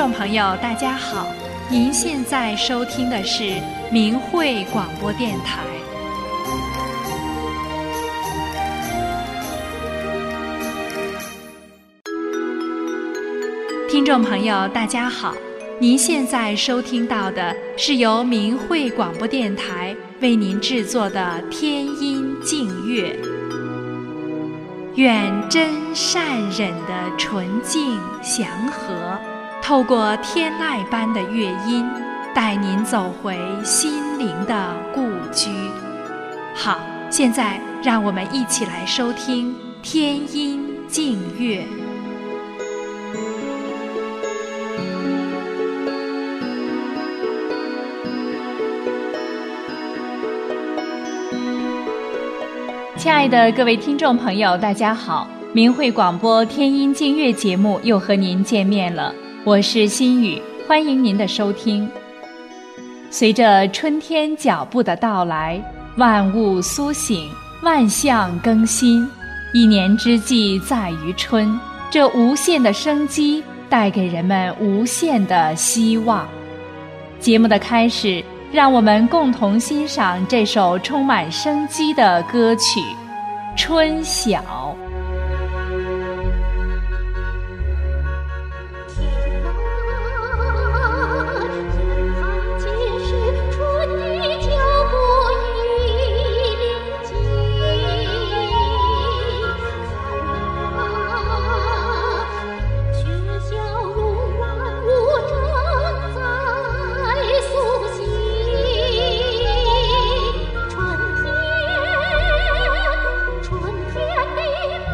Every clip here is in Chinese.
众朋友大家好，您现在收听的是明慧广播电台。听众朋友大家好，您现在收听到的是由明慧广播电台为您制作的天音净乐。愿真善忍的纯净祥和，透过天籁般的乐音，带您走回心灵的故居。好，现在让我们一起来收听天音净乐。亲爱的各位听众朋友大家好，明慧广播天音净乐节目又和您见面了，我是心雨，欢迎您的收听。随着春天脚步的到来，万物苏醒，万象更新，一年之计在于春，这无限的生机带给人们无限的希望。节目的开始，让我们共同欣赏这首充满生机的歌曲《春晓》。 春天的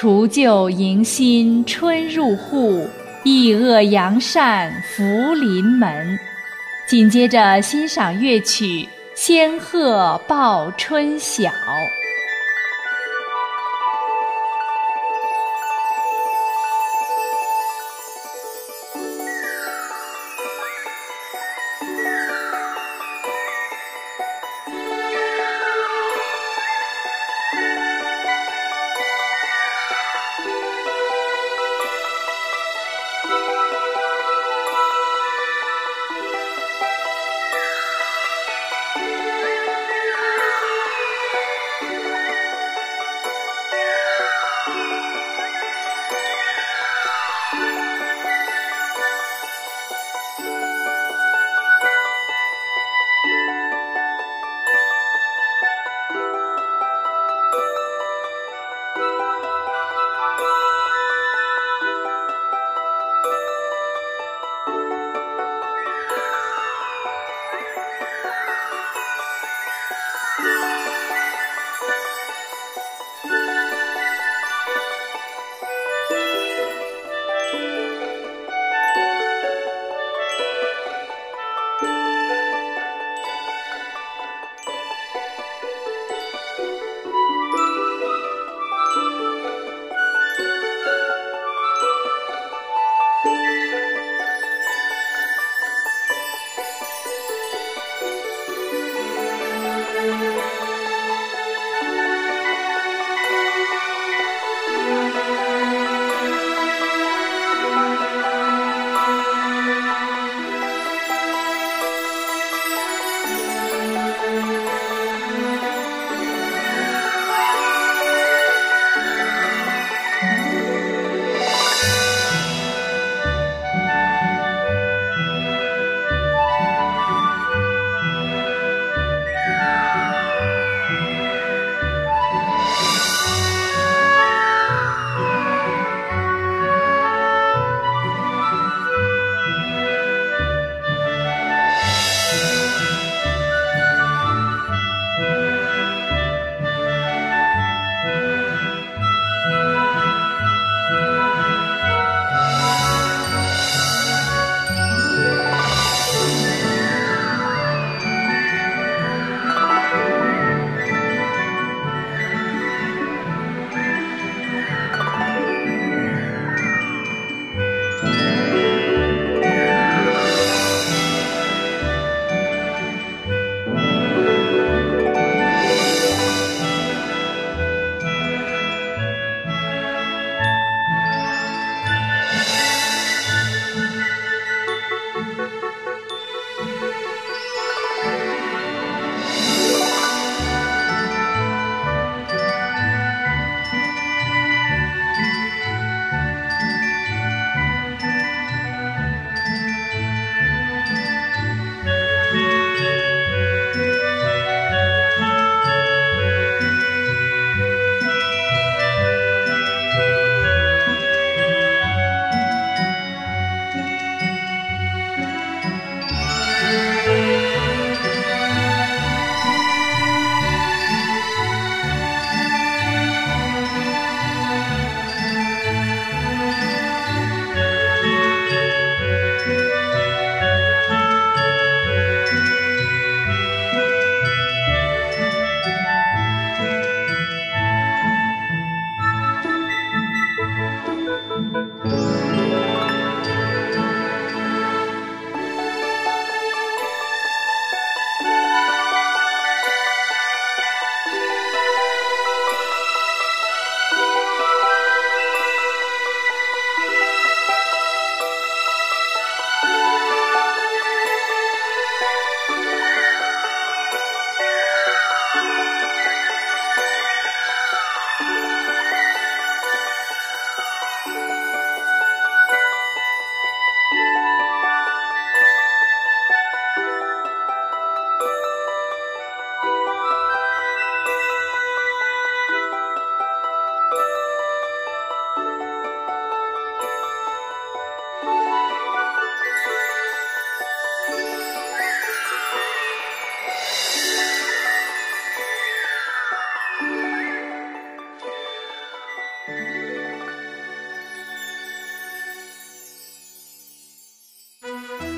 除旧迎新春入户，抑恶扬善福临门。紧接着欣赏乐曲《仙鹤报春晓》。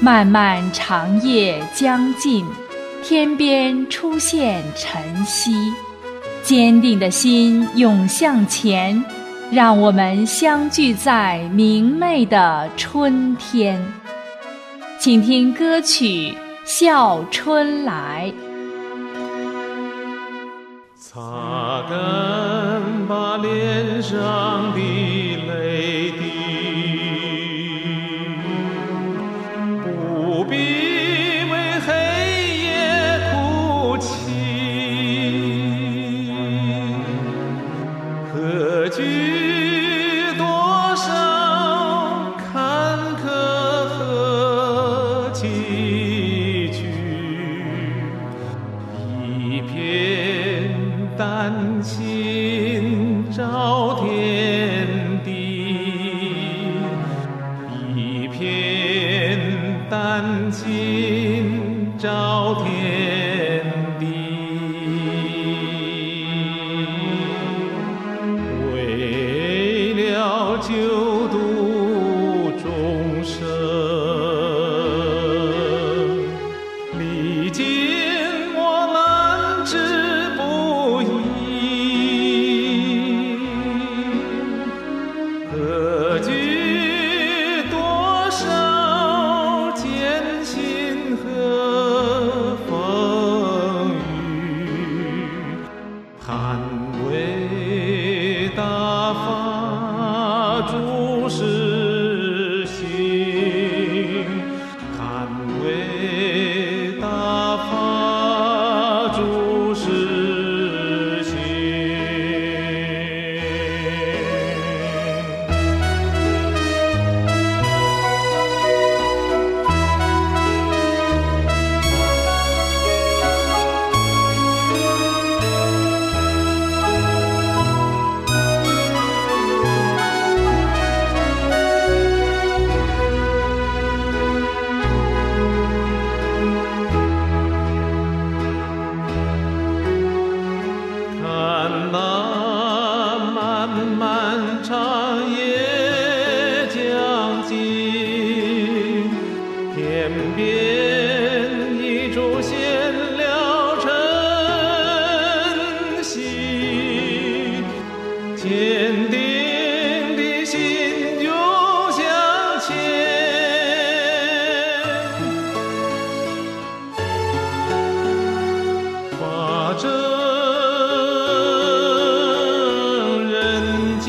漫漫长夜将尽，天边出现晨曦，坚定的心涌向前，让我们相聚在明媚的春天。请听歌曲《笑春来》。 擦干吧脸上的泪滴，不必为黑夜哭泣，何惧多少坎坷和崎岖，一片丹青照天地，一片丹青照天地，为了救度众生，历经我难知不易，何惧多少艰辛和风雨，捍卫大法主实行，捍卫大法主实行。看那漫漫长夜将尽，天边已出现了晨曦，坚定的心涌向前，法证人间，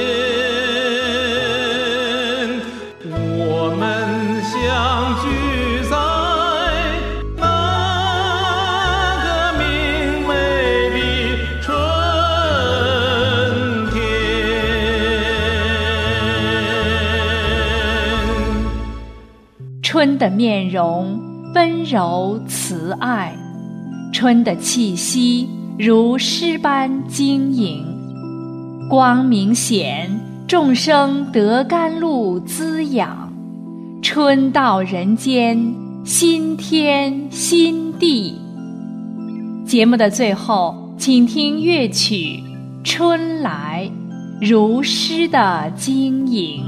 我们相聚在那个明媚的春天。 春的面容温柔慈爱，春的气息如诗般晶莹，光明显，众生得甘露滋养，春到人间，新天新地。节目的最后，请听乐曲《春来》，如诗的晶莹。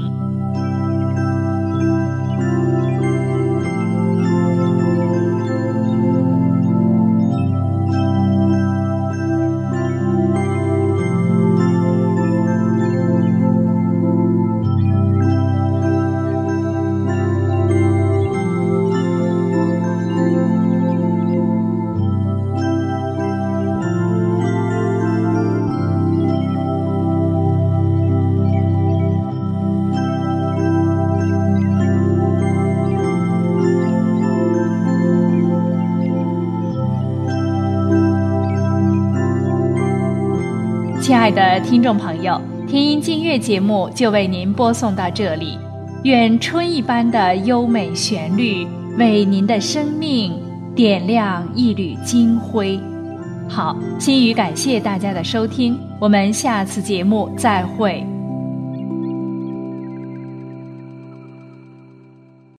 亲爱的听众朋友，天音静乐节目就为您播送到这里，愿春一般的优美旋律为您的生命点亮一缕金辉。好，心语感谢大家的收听，我们下次节目再会。